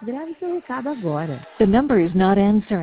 Grave seu recado agora. The number is not answering.